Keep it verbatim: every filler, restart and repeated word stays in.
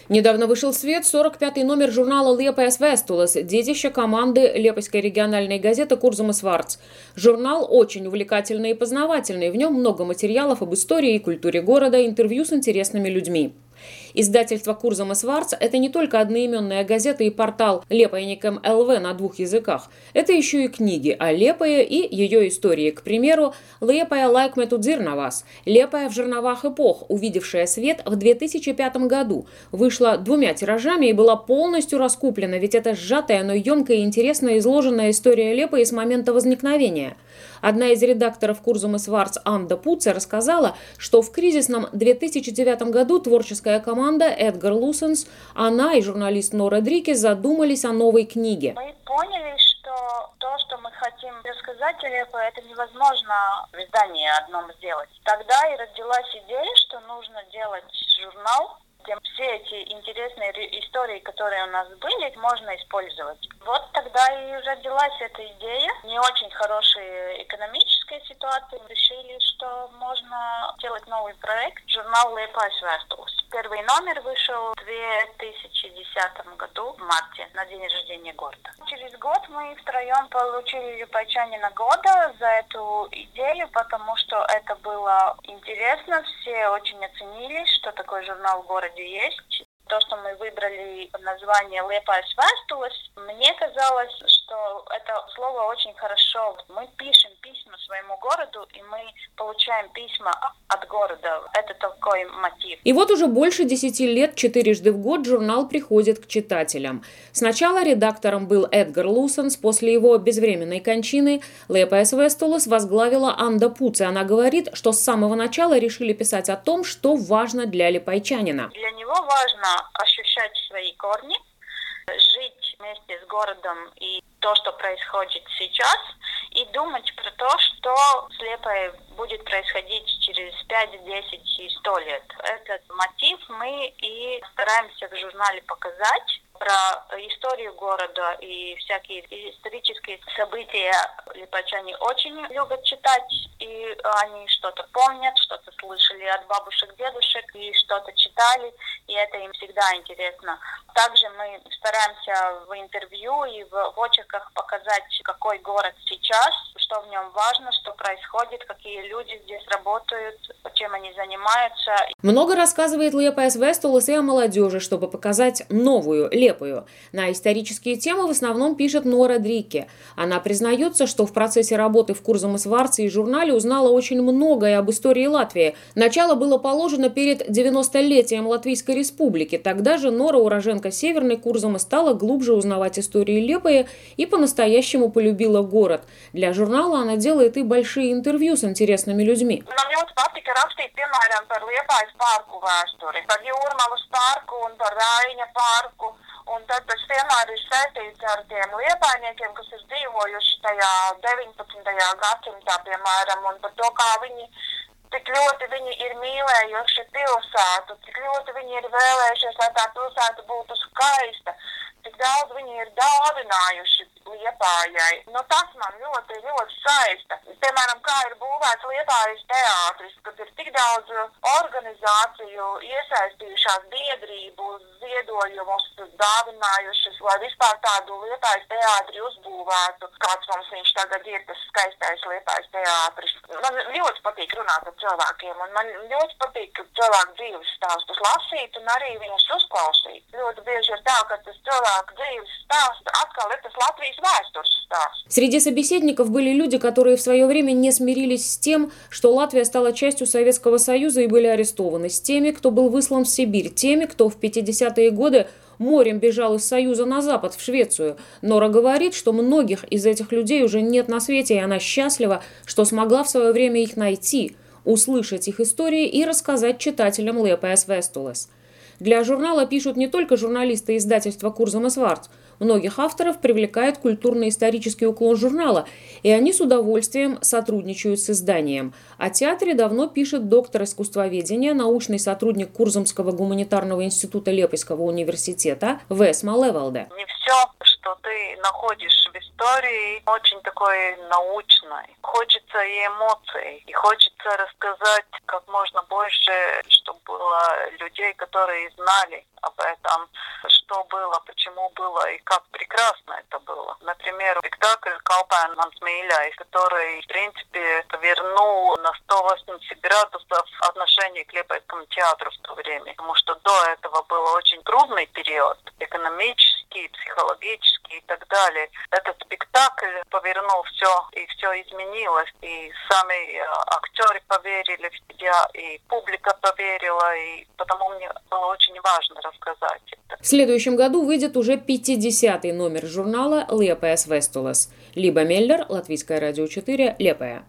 Недавно вышел в свет сорок пятый номер журнала «Liepājas vēstules», детище команды Лепойской региональной газеты «Курзамас Vārds». Журнал очень увлекательный и познавательный. В нем много материалов об истории и культуре города, интервью с интересными людьми. Издательство «Курзамас Vārds» – это не только одноименная газета и портал Liepājniekiem эл ви на двух языках. Это еще и книги о Лепое и ее истории. К примеру, «Liepāja laikmetu dzirnavās» – «Лепое в жерновах эпох», увидевшая свет в две тысячи пятом году. Вышла двумя тиражами и была полностью раскуплена, ведь это сжатая, но емкая и интересно изложенная история Лепое с момента возникновения. Одна из редакторов «Курзамас Vārds» Анда Пуце рассказала, что в кризисном две тысячи девятом году творческая команда Эдгар Лусенс, она и журналист Нора Дрики задумались о новой книге. Мы поняли, что то, что мы хотим рассказать о Лепое, это невозможно в издании одном сделать. Тогда и родилась идея, что нужно делать журнал, где все эти интересные истории, которые у нас были, можно использовать. Вот тогда и родилась эта идея. Не очень хорошая экономическая ситуация. Решили, что можно делать новый проект. Журнал «Liepājas vēstules». Первый номер вышел в две тысячи десятом году, в марте, на день рождения города. Через год мы втроем получили Liepājчанина года за эту идею, потому что это было интересно. Все очень оценили, что такой журнал в городе есть. То, что мы выбрали название «Liepājas vēstules», мне казалось, что это слово очень хорошо. Мы пишем письма своему городу, и мы получаем письма от города. Это такой мотив. И вот уже больше десяти лет, четырежды в год, журнал приходит к читателям. Сначала редактором был Эдгар Лусенс, после его безвременной кончины «Liepājas vēstules» возглавила Анда Пуце. Она говорит, что с самого начала решили писать о том, что важно для лепойчанина. Для него важно ощущать свои корни, жить вместе с городом и то, что происходит сейчас, и думать про то, что с Лепой будет происходить через пять, десять и сто лет. Этот мотив мы и стараемся в журнале показать. Про историю города и всякие исторические события лепойчане очень любят читать, и они что-то помнят, что-то слышали от бабушек, дедушек, и что-то читали, и это им всегда интересно. Также мы стараемся в интервью и в очерках показать, какой город сейчас, что в нем важно, что происходит, какие люди здесь работают, чем они занимаются. Много рассказывает Liepājas vēstules и о молодежи, чтобы показать новую Лепою. На исторические темы в основном пишет Нора Дрики. Она признается, что в процессе работы в «Курзамас Vārds» и журнале узнала очень многое об истории Латвии. Начало было положено перед девяностолетием Латвийской республики. Тогда же Нора, уроженка Северной Курзамы, стала глубже узнавать историю Лепоя и по-настоящему полюбила город. Для журнала она делает и большие интервью с интересными людьми. Rakstīt, piemēram, par Liepājas parku vēsturi, par Jūrmalas parku un par Raiņa parku. Un tad tas vienmēr ir saistīts ar tiem liepājniekiem, kas ir dzīvojuši tajā deviņpadsmitajā gadsimtā, piemēram, un par to, kā viņi, cik ļoti viņi ir mīlējuši pilsētu, cik ļoti viņi ir vēlējušies, lai tā pilsēta būtu skaista, cik daudz viņi ir dāvinājuši Liepājai. Nu, tas man ļoti, ļoti saista. Piemēram, kā ir būvēts Liepājas teātris, kad ir tik daudz organizāciju iesaistījušās biedrību, ziedojumus dāvinājušas, lai vispār tādu Liepājas teātri uzbūvētu. Kāds mums viņš tagad ir, tas skaistais Liepājas teātris. Man ļoti patīk runāt ar cilvēkiem, un man ļoti patīk cilvēku dzīves stāstus lasīt un arī viņus uzklausīt. Ļoti bieži ir tā, ka tas cilvēku dzīves stāsts atkal ir tas Latvijas vēstures stāsts. Среди собеседников были люди, которые в свое время не смирились с тем, что Латвия стала частью Советского Союза и были арестованы, с теми, кто был выслан в Сибирь, теми, кто в пятидесятые годы морем бежал из Союза на запад, в Швецию. Нора говорит, что многих из этих людей уже нет на свете, и она счастлива, что смогла в свое время их найти, услышать их истории и рассказать читателям Liepājas vēstules. Для журнала пишут не только журналисты издательства «Курзамас Vārds». Многих авторов привлекает культурно-исторический уклон журнала, и они с удовольствием сотрудничают с изданием. О театре давно пишет доктор искусствоведения, научный сотрудник Курзамского гуманитарного института Лепойского университета Весма Левалде. Не все, что ты находишь в истории, очень такой научной. Хочется и эмоций, и хочется рассказать как можно больше, чтобы было людей, которые знали об этом, что было, почему было и как прекрасно это было. Например, спектакль «Kalpēni mans mīļais», который, в принципе, повернул на сто восемьдесят градусов отношение к Лиепайскому театру в то время. Потому что до этого был очень трудный период, экономический, психологический и так далее. Этот спектакль повернул все, и все изменилось. И сами актеры поверили в себя, и публика поверила, и потому мне было очень важно рассказать это. В следующем году выйдет уже пятидесятый номер журнала «Liepājas vēstules». Либа Меллер, Латвийское радио четыре, Liepāja.